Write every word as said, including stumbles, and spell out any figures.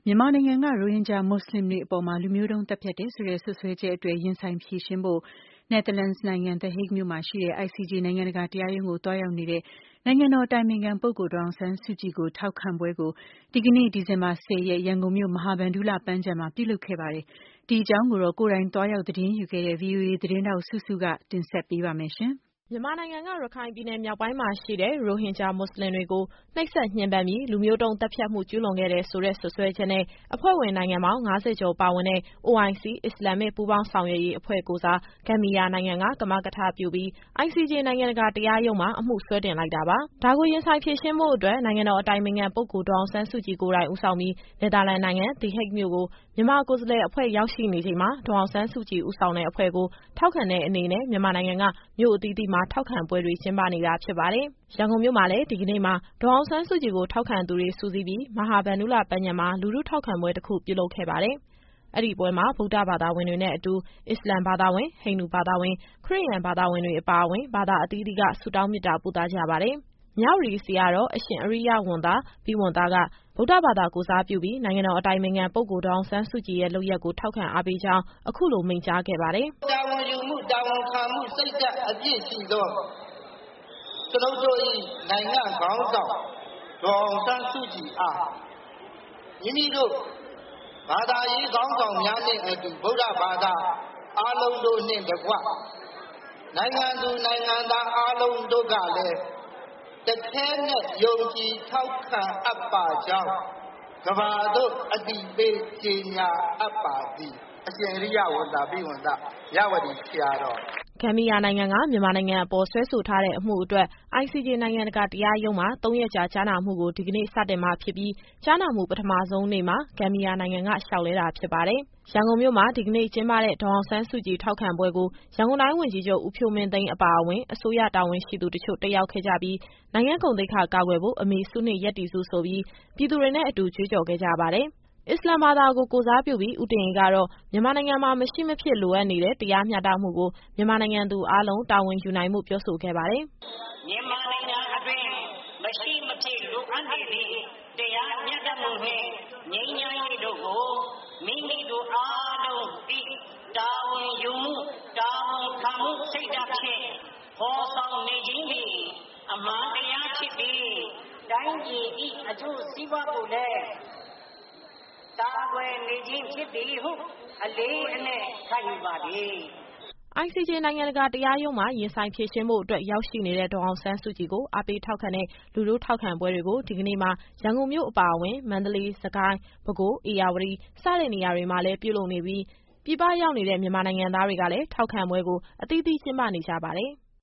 မြန်မာနိုင်ငံကရိုဟင်ဂျာမွတ်ဆလင်တွေအပေါ်လူမျိုးတုံးသတ်ဖြတ်တယ်ဆိုတဲ့စွပ်စွဲချက်အတွက်ရင်ဆိုင်ဖြေရှင်းဖို့နယ်သာလန်နိုင်ငံ The Hague မြို့မှာရှိတဲ့ I C J နိုင်ငံတကာတရားရုံးကိုသွားရောက်နေတဲ့နိုင်ငံတော်အတိုင်ပင်ခံပုဂ္ဂိုလ်ဒေါ်အောင်ဆန်းစုကြည်ကိုထောက်ခံပွဲကိုဒီကနေ့ဒီဇင်ဘာ၁၀ရက်ရန်ကုန်မြို့မဟာဗန္ဓုလပန်းခြံမှာပြုလုပ်ခဲ့ပါတယ်။ဒီအကြောင်းကိုတော့ကိုယ်တိုင်သွားရောက်သတင်းယူခဲ့တဲ့ V O A သတင်းထောက်စုစုကတင်ဆက်ပေးပါမယ်ရှင်။မြန်မာနိုင်ငံကရခိုင်ပြည်နယ်မြောက်ပိုင်းမှာရှိတဲ့ရိုဟင်ဂျာမွတ်ဆလင်တွေကိုနှိပ်စက်ညှဉ်းပန်းပြီးလူမျိုးတုံးသတ်ဖြတ်မှုကျူးလွန်ခဲ့တယ်ဆိုတဲ့စွပ်စွဲချက်နဲ့အဖွဲ့ဝင်နိုင်ငံပေါင်း၅၀ကျော်ပါဝင်တဲ့ O I C အစ္စလာမစ်ပူးပေါင်းဆောင်ရွက်ရေးအဖွဲ့ကိုယ်စားဂမ်ဘီယာနိုင်ငံကကမကထပြုပြီး I C J နိုင်ငံတကာတရားရုံးမှာအမှုစွဲတင်လိုက်တာပါ။ဒါကိုရင်ဆိုင်ဖြေရှင်းဖို့အတွက်နိုင်ငံတော်အတိုင်ပင်ခံပုဂ္ဂိုလ်ဒေါ်အောင်ဆန်းစုကြည်ကိုယ်တိုင်ဦးဆောင်ပြီးနယ်သာလန်နိုင်ငံ The Hague မြို့ကိုမြန်မာကိုယ်စားလှယ်အဖွဲ့ရောက်ရှိနေချိန်မှာဒေါ်အောင်ဆန်းစုကြည်ဦးဆောင်တဲ့အဖွဲ့ကိုထောက်ခံတဲ့အနေနဲ့မြန်မာနိုင်ငံကမြို့အသီးသီးမှာထောက်ခံပွဲတွေကျင်းပနေတာဖြစ်ပါတယ်။ရန်ကုန်မြို့မှာလည်းဒီကနေ့မှာဒေါ်အောင်ဆန်းစုကြည်ကိုထောက်ခံသူတွေစုစည်းပြီးမဟာဗန္ဓုလပန်းခြံမှာလူထုထောက်ခံပွဲတစ်ခုပြုလုပ်ခဲ့ပါတယ်။အဲ့ဒီပွဲမှာဗုဒ္ဓဘာသာဝင်တွေနဲ့အတူအစ္စလာမ်ဘာသာဝင်၊ဟိန္ဒူဘာသာဝင်၊ခရစ်ယာန်ဘာသာဝင်တွေအပါအဝင်ဘာသာအသီးသီးကဆုတောင်းမေတ္တာပို့သကြပါတယ်။မြဝတီဆရာတော်အရှင်အရိယဝံသဘိဝံသကဗုဒ္ဓဘာသာကိုယ်စားပြုပြီးနိုင်ငံတော်အတိုင်ပင်ခံပုဂ္ဂိုလ်ဒေါ်အောင်ဆန်းစုကြည်ရဲ့လုပ်ရပ်ကိုထောက်ခံအားပေးကြောင်းအခုလိုမိန့်ကြားခဲ့ပါတယ်။တာဝန်ယူမှုတာဝန်ခံမှုစိတ်ဓာတ်အပြည့်ရှိသောကျွန်ုပ်တို့၏နိုင်ငံခေါင်းဆောင်ဒေါ်အောင်ဆန်းစုကြည်အားမိမိတို့ဘာသာရေးခေါင်းဆောင်များနှင့်အတူဗုဒ္ဓဘာသာအားလုံးတို့နှင့်တကွနိုင်ငံသူနိုင်ငံသားအားလုံးတို့ကလည်းတစ်ခဲနဲ့ယုံကြည်ထောက်ခံအပ်ပါကြောင်းကဘာတို့အတိပေးကြေညာအပ်ပါသည်အရှင်အရိယဝံသဘိဝံသမြဝတီဆရာတော်ဂမ်ဘီယာနိုင်ငံကမြန်မာနိုင်ငံအပေါ်စွဲဆိုထားတဲ့အမှုအတွက် I C J နိုင်ငံတကာတရားရုံးမှာသုံးရက်ကြာကြားနာမှုကိုဒီကနေ့စတင်မှာဖြစ်ပြီးကြားနာမှုပထမဆုံးနေ့မှာဂမ်ဘီယာနိုင်ငံကလျှောက်လဲတာဖြစ်ပါတယ်။ရန်ကုန်မြို့မှာဒီကနေ့ကျင်းပတဲ့ဒေါ်အောင်ဆန်းစုကြည်ထောက်ခံပွဲကိုရန်ကုန်တိုင်းဝန်ကြီးချုပ်ဦးဖြိုးမင်းသိန်းအပါအဝင်အစိုးရတာဝန်ရှိသူတချို့တက်ရောက်ခဲ့ကြပြီးနိုင်ငံဂုဏ်သိက္ခာကာကွယ်ဖို့အမေစုနှင့်ရပ်တည်စုဆိုပြီးပြည်သူတွေနဲ့အတူကြွေးကြော်ခဲ့ကြပါတယ်။အစ္စလာမ်ဘာသာကိုကိုယ်စားပြုပြီးဦးတင်အေးကတော့မြန်မာနိုင်ငံမှာမရှိမဖြစ်လိုအပ်နေတဲ့တရားမျှတမှုကိုမြန်မာနိုင်ငံသူအားလုံးတာဝန်ယူနိုင်မှုပြောဆိုခဲ့ပါတယ်။မြန်မာနိုင်ငံအတွင်းမရှိမဖြစ်လိုအပ်နေတဲ့တရားမျှတမှုနဲ့ငြိမ်းချမ်းရေးတို့ကိုမိမိတို့အားလုံးဒီတာဝန်ယူမှုတာဝန်ခံမှုစိတ်ဓာတ်ဖြင့်ပေါ်ဆောင်နေခြင်းဖြင့်အမှန်တရားဖြစ်ပြီးတိုင်းပြည်၏အကျိုးစီးပွားကိုလည်းတာကွယ်နေခြင်းဖြစ်သည်ဟုအလေးအနက်ခံယူပါသည် I C J နိုင်ငံတကာတရားရုံးမှာရင်ဆိုင်ဖြေရှင်းဖို့အတွက်ရောက်ရှိနေတဲ့ဒေါ်အောင်ဆန်းစုကြည်ကိုအားပေးထောက်ခံတဲ့လူထုထောက်ခံပွဲတွေကိုဒီကနေ့မှာရန်ကုန်မြို့အပါအဝင်မန္တလေး၊စစ်ကိုင်း၊ပဲခူး၊ဧရာဝတီစတဲ့နေရာတွေမှာလည်းပြုလုပ်နေပြီးပြည်ပရောက်နေတဲ့မြန်မာနိုင်ငံသားတွေကလည်းထောက်ခံပွဲကိုအသီးသီးကျင်းပနေကြပါတယ်။